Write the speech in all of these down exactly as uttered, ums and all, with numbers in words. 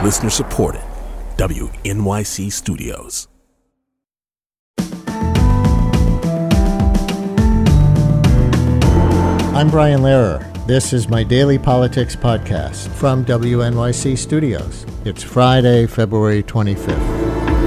Listener supported. W N Y C Studios. I'm Brian Lehrer. This is my daily politics podcast from W N Y C Studios. It's Friday, February twenty-fifth.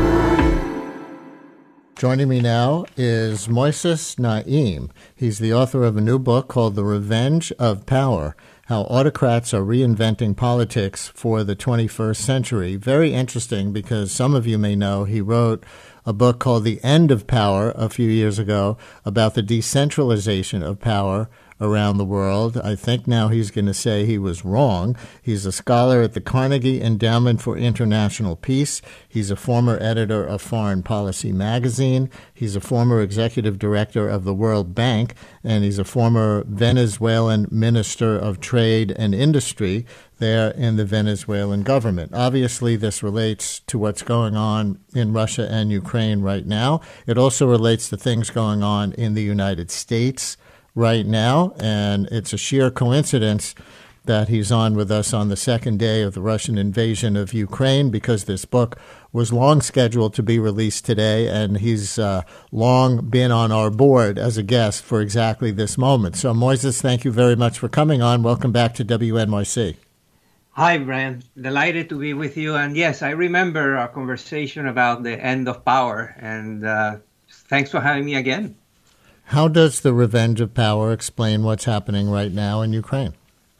Joining me now is Moises Naim. He's the author of a new book called The Revenge of Power: How Autocrats Are Reinventing Politics for the twenty-first Century. Very interesting because some of you may know he wrote a book called The End of Power a few years ago about the decentralization of power around the world. I think now he's going to say he was wrong. He's a scholar at the Carnegie Endowment for International Peace. He's a former editor of Foreign Policy magazine. He's a former executive director of the World Bank, and he's a former Venezuelan Minister of Trade and Industry there in the Venezuelan government. Obviously, this relates to what's going on in Russia and Ukraine right now. It also relates to things going on in the United States right now, and it's a sheer coincidence that he's on with us on the second day of the Russian invasion of Ukraine, because this book was long scheduled to be released today, and he's uh, long been on our board as a guest for exactly this moment. So, Moises, thank you very much for coming on. Welcome back to W N Y C. Hi, Brian. Delighted to be with you. And yes, I remember our conversation about the end of power, and uh, thanks for having me again. How does The Revenge of Power explain what's happening right now in Ukraine?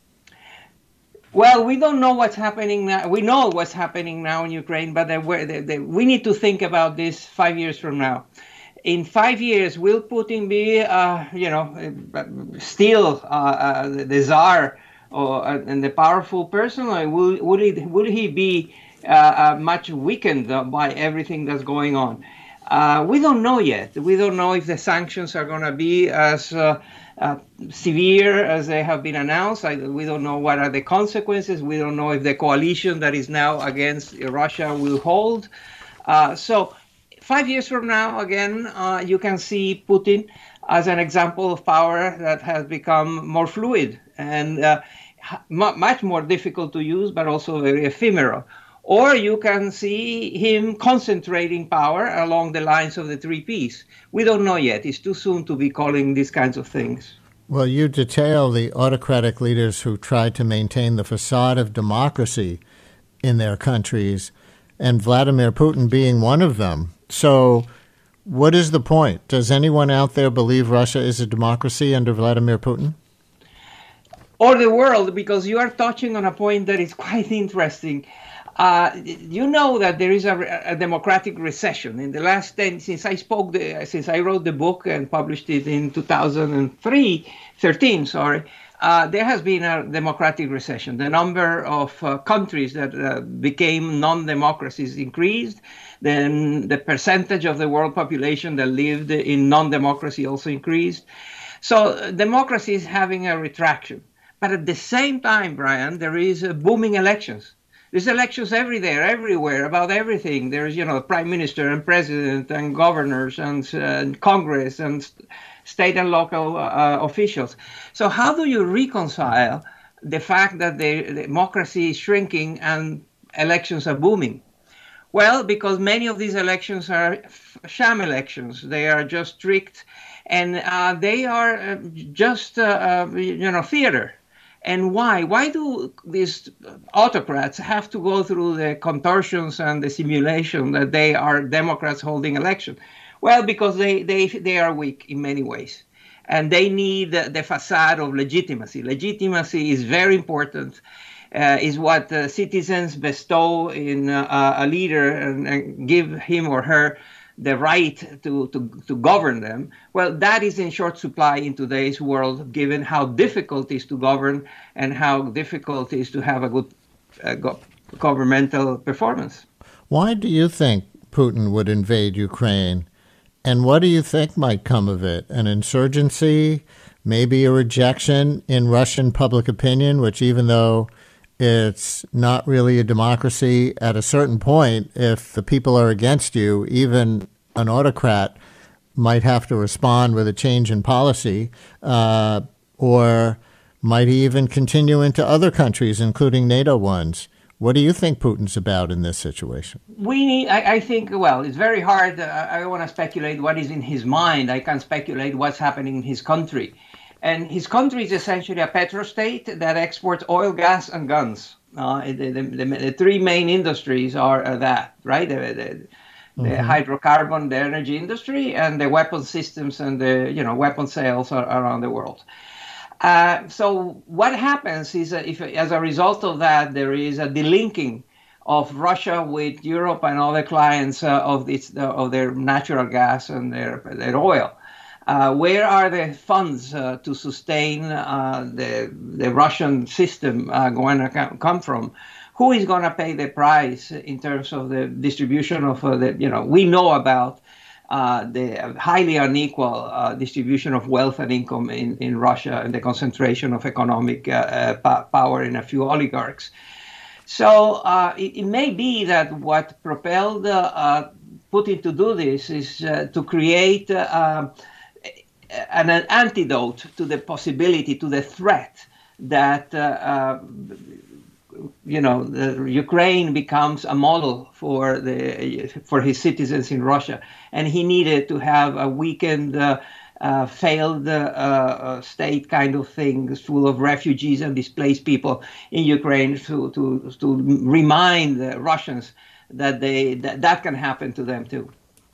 Well, we don't know what's happening now. We know what's happening now in Ukraine, but they were, they, they, we need to think about this five years from now. In five years, will Putin be, uh, you know, still uh, uh, the czar or, uh, and the powerful person, or will, will, it, will he be uh, uh, much weakened by everything that's going on? Uh, we don't know yet. We don't know if the sanctions are going to be as uh, uh, severe as they have been announced. I, we don't know what are the consequences. We don't know if the coalition that is now against Russia will hold. Uh, so five years from now, again, uh, you can see Putin as an example of power that has become more fluid and uh, much more difficult to use, but also very ephemeral. Or you can see him concentrating power along the lines of the three Ps. We don't know yet. It's too soon to be calling these kinds of things. Well, you detail the autocratic leaders who tried to maintain the facade of democracy in their countries, and Vladimir Putin being one of them. So what is the point? Does anyone out there believe Russia is a democracy under Vladimir Putin? Or the world, because you are touching on a point that is quite interesting. Uh, you know that there is a, a democratic recession in the last ten since I spoke the, since I wrote the book and published it in two thousand three, thirteen. Sorry, uh, there has been a democratic recession. The number of uh, countries that uh, became non-democracies increased. Then the percentage of the world population that lived in non-democracy also increased. So uh, democracy is having a retraction. But at the same time, Brian, there is uh, booming elections. There's elections every day, everywhere, about everything. There's, you know, prime minister and president and governors and, uh, and Congress and st- state and local uh, officials. So how do you reconcile the fact that the, the democracy is shrinking and elections are booming? Well, because many of these elections are f- sham elections. They are just tricked, and uh, they are uh, just, uh, uh, you know, theater. And why? Why do these autocrats have to go through the contortions and the simulation that they are Democrats holding election? Well, because they, they, they are weak in many ways. And they need the, the facade of legitimacy. Legitimacy is very important, uh, is what uh, citizens bestow in uh, a leader and, and give him or her the right to, to, to govern them. Well, that is in short supply in today's world, given how difficult it is to govern and how difficult it is to have a good uh, go- governmental performance. Why do you think Putin would invade Ukraine? And what do you think might come of it? An insurgency, maybe a rejection in Russian public opinion, which even though it's not really a democracy, at a certain point, if the people are against you, even an autocrat might have to respond with a change in policy, uh, or might he even continue into other countries, including NATO ones? What do you think Putin's about in this situation? We need, I, I think, well, it's very hard. Uh, I don't want to speculate what is in his mind. I can speculate what's happening in his country. And his country is essentially a petrostate that exports oil, gas, and guns. Uh, the, the, the, the three main industries are uh, that, right? The, the, the mm-hmm. hydrocarbon, the energy industry, and the weapon systems and the, you know, weapon sales are, around the world. Uh, so what happens is, uh, if as a result of that, there is a delinking of Russia with Europe and other clients uh, of its uh, of their natural gas and their their oil. Uh, where are the funds uh, to sustain uh, the the Russian system uh, going to come from? Who is going to pay the price in terms of the distribution of uh, the, you know, we know about uh, the highly unequal uh, distribution of wealth and income in, in Russia and the concentration of economic uh, uh, power in a few oligarchs. So uh, it, it may be that what propelled uh, uh, Putin to do this is uh, to create uh, an, an antidote to the possibility, to the threat that uh, uh, you know, the Ukraine becomes a model for the for his citizens in Russia, and he needed to have a weakened, uh, uh, failed uh, uh, state kind of thing, full of refugees and displaced people in Ukraine, to to to remind the Russians that they that, that can happen to them too.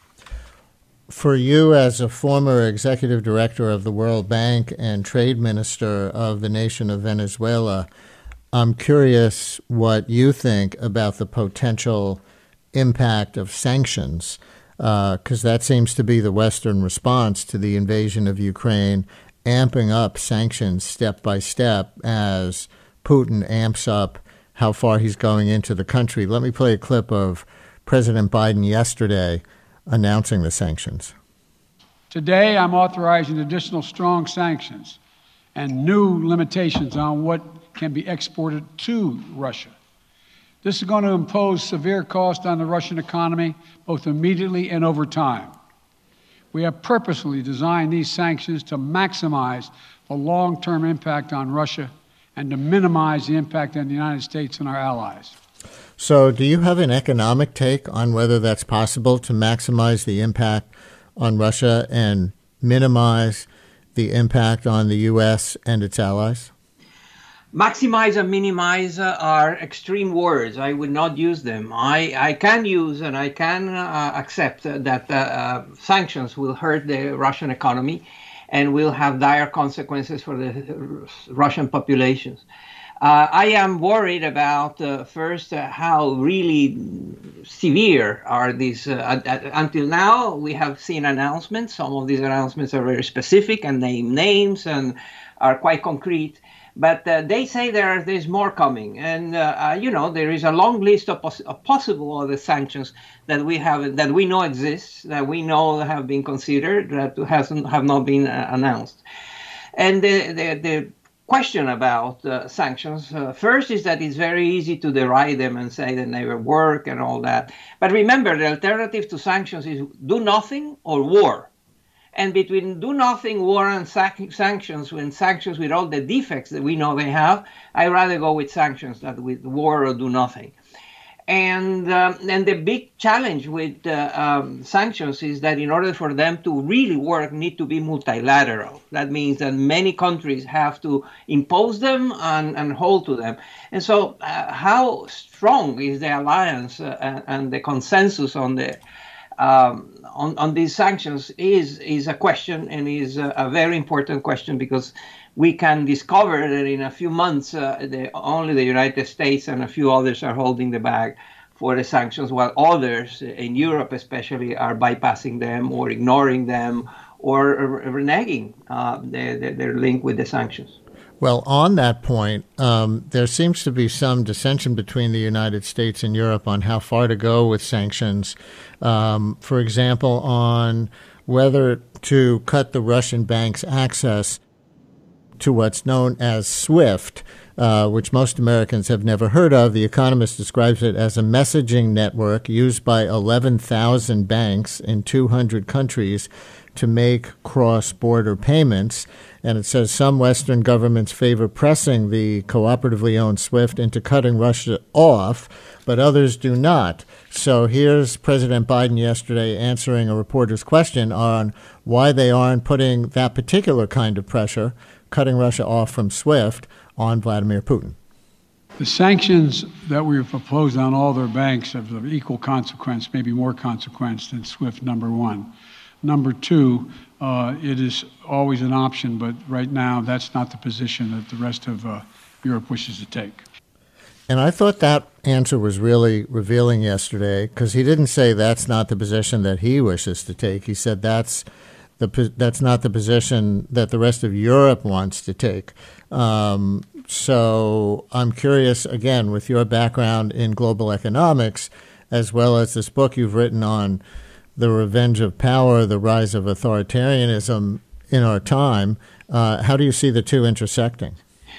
For you, as a former executive director of the World Bank and trade minister of the nation of Venezuela, I'm curious what you think about the potential impact of sanctions, because uh, that seems to be the Western response to the invasion of Ukraine, amping up sanctions step by step as Putin amps up how far he's going into the country. Let me play a clip of President Biden yesterday announcing the sanctions. Today, I'm authorizing additional strong sanctions and new limitations on what can be exported to Russia. This is going to impose severe cost on the Russian economy, both immediately and over time. We have purposely designed these sanctions to maximize the long-term impact on Russia and to minimize the impact on the United States and our allies. So do you have an economic take on whether that's possible to maximize the impact on Russia and minimize the impact on the U S and its allies? Maximize and minimize uh, are extreme words. I would not use them. I, I can use and I can uh, accept uh, that uh, uh, sanctions will hurt the Russian economy and will have dire consequences for the Russian populations. Uh, I am worried about, uh, first, uh, how really severe are these. Uh, uh, until now, we have seen announcements. Some of these announcements are very specific and name names and are quite concrete. But uh, they say there there's more coming, and uh, uh, you know there is a long list of, pos- of possible other sanctions that we have that we know exists, that we know have been considered, that hasn't have not been uh, announced. And the the, the question about uh, sanctions uh, first is that it's very easy to deride them and say they never work and all that. But remember, the alternative to sanctions is do nothing or war. And between do nothing, war, and sac- sanctions, when sanctions with all the defects that we know they have, I'd rather go with sanctions than with war or do nothing. And um, and the big challenge with uh, um, sanctions is that in order for them to really work, need to be multilateral. That means that many countries have to impose them and, and hold to them. And so uh, how strong is the alliance uh, and, and the consensus on the Um, on, on these sanctions is is a question, and is a, a very important question, because we can discover that in a few months uh, the, only the United States and a few others are holding the bag for the sanctions, while others in Europe especially are bypassing them or ignoring them or reneging uh, their, their, their link with the sanctions. Well, on that point, um, there seems to be some dissension between the United States and Europe on how far to go with sanctions. Um, for example, on whether to cut the Russian bank's access to what's known as SWIFT, uh, which most Americans have never heard of. The Economist describes it as a messaging network used by eleven thousand banks in two hundred countries to make cross-border payments. And it says some Western governments favor pressing the cooperatively owned SWIFT into cutting Russia off, but others do not. So here's President Biden yesterday answering a reporter's question on why they aren't putting that particular kind of pressure, cutting Russia off from SWIFT, on Vladimir Putin. The sanctions that we have proposed on all their banks have of equal consequence, maybe more consequence than SWIFT, number one. Number two, uh, it is always an option, but right now that's not the position that the rest of uh, Europe wishes to take. And I thought that answer was really revealing yesterday, because he didn't say that's not the position that he wishes to take. He said that's the that's not the position that the rest of Europe wants to take. Um, so I'm curious, again, with your background in global economics, as well as this book you've written on the revenge of power, the rise of authoritarianism in our time, uh, how do you see the two intersecting?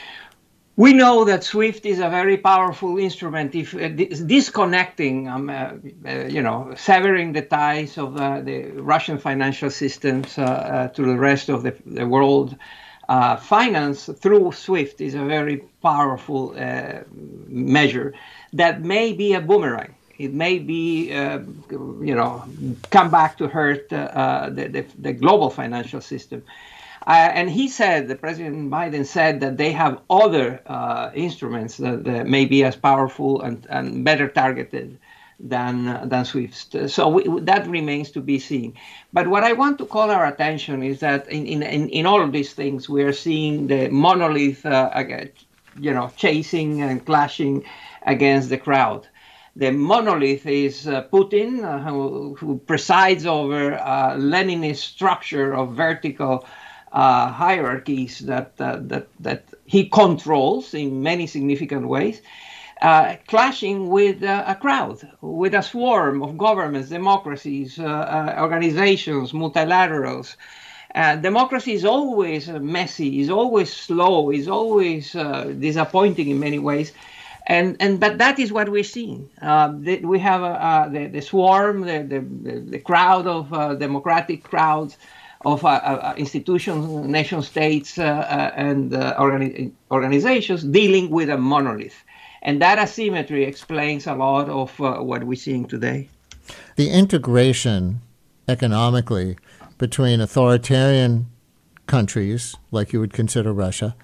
We know that SWIFT is a very powerful instrument. If uh, disconnecting, um, uh, uh, you know, severing the ties of uh, the Russian financial systems uh, uh, to the rest of the, the world, uh, finance through SWIFT is a very powerful uh, measure that may be a boomerang. It may be, uh, you know, come back to hurt uh, uh, the, the, the global financial system. Uh, and he said, the President Biden said that they have other uh, instruments that, that may be as powerful and, and better targeted than uh, than SWIFT. So we, that remains to be seen. But what I want to call our attention is that in in, in, in all of these things, we are seeing the monolith, uh, you know, chasing and clashing against the crowd. The monolith is uh, Putin, uh, who, who presides over a Leninist structure of vertical uh, hierarchies that, uh, that that he controls in many significant ways, uh, clashing with uh, a crowd, with a swarm of governments, democracies, uh, uh, organizations, multilaterals. Uh, democracy is always messy, is always slow, is always uh, disappointing in many ways. And and but that is what we're seeing. Uh, the, we have uh, uh, the, the swarm, the, the, the crowd of uh, democratic crowds of uh, uh, institutions, nation states, uh, uh, and uh, organi organizations dealing with a monolith. And that asymmetry explains a lot of uh, what we're seeing today. The integration economically between authoritarian countries, like you would consider Russia,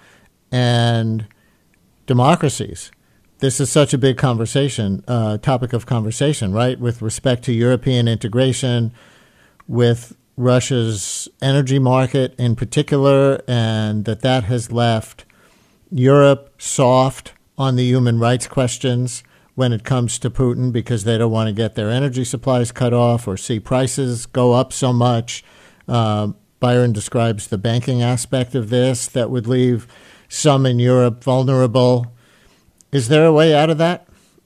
and democracies. This is such a big conversation, uh, topic of conversation, right, with respect to European integration, with Russia's energy market in particular, and that that has left Europe soft on the human rights questions when it comes to Putin, because they don't want to get their energy supplies cut off or see prices go up so much. Uh, Byron describes the banking aspect of this that would leave some in Europe vulnerable. Is there a way out of that?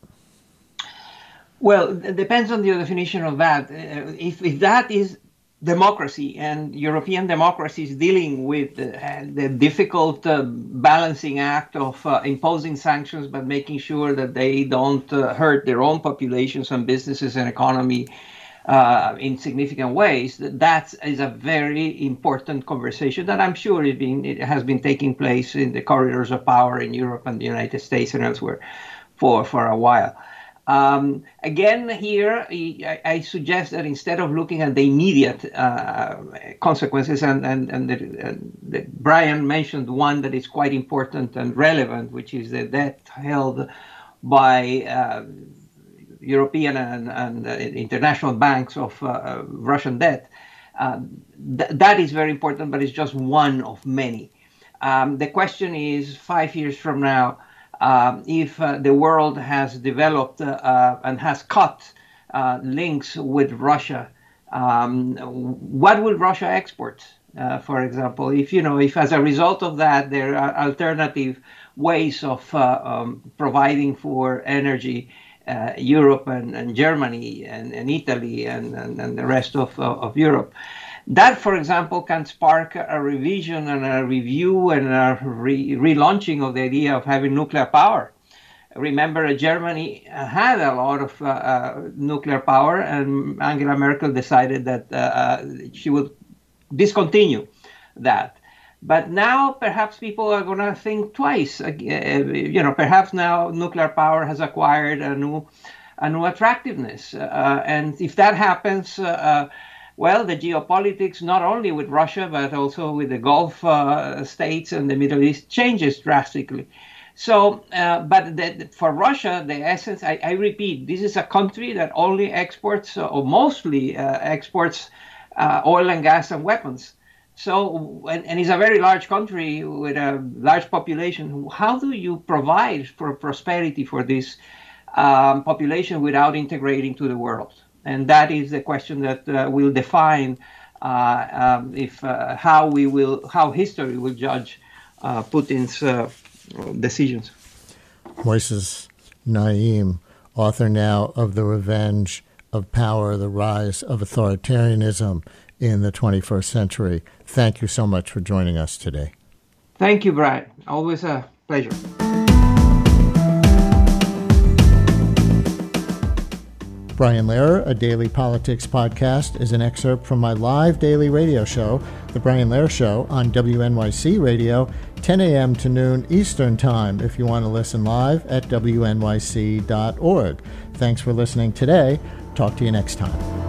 Well, it depends on the definition of that. Uh, if, if that is democracy and European democracies dealing with uh, the difficult uh, balancing act of uh, imposing sanctions, but making sure that they don't uh, hurt their own populations and businesses and economy uh, in significant ways, that is a very important conversation that I'm sure it, been, it has been taking place in the corridors of power in Europe and the United States and elsewhere for, for a while. Um, again, here, I, I suggest that instead of looking at the immediate uh, consequences, and, and, and, the, and the, Brian mentioned one that is quite important and relevant, which is the debt held by uh, European and, and uh, international banks of uh, Russian debt. Uh, th that is very important, but it's just one of many. Um, the question is, five years from now, Uh, if uh, the world has developed uh, uh, and has cut uh, links with Russia, um, what will Russia export, uh, for example? If, you know, if as a result of that, there are alternative ways of uh, um, providing for energy, uh, Europe and, and Germany and, and Italy and, and, and the rest of, uh, of Europe. That, for example, can spark a revision and a review and a re relaunching of the idea of having nuclear power. Remember, uh, Germany had a lot of uh, uh, nuclear power, and Angela Merkel decided that uh, uh, she would discontinue that. But now perhaps people are going to think twice. Uh, you know, perhaps now nuclear power has acquired a new, a new attractiveness. Uh, and if that happens, uh, well, the geopolitics, not only with Russia, but also with the Gulf uh, states and the Middle East, changes drastically. So, uh, but the, for Russia, the essence, I, I repeat, this is a country that only exports, uh, or mostly uh, exports uh, oil and gas and weapons. So, and, and it's a very large country with a large population. How do you provide for prosperity for this um, population without integrating to the world? And that is the question that uh, will define uh, um, if uh, how we will, how history will judge uh, Putin's uh, decisions. Moises Naim, author now of The Revenge of Power, The Rise of Authoritarianism in the twenty-first century. Thank you so much for joining us today. Thank you, Brian. Always a pleasure. Brian Lehrer, a daily politics podcast, is an excerpt from my live daily radio show, The Brian Lehrer Show, on W N Y C Radio, ten a.m. to noon Eastern Time, if you want to listen live at W N Y C dot org. Thanks for listening today. Talk to you next time.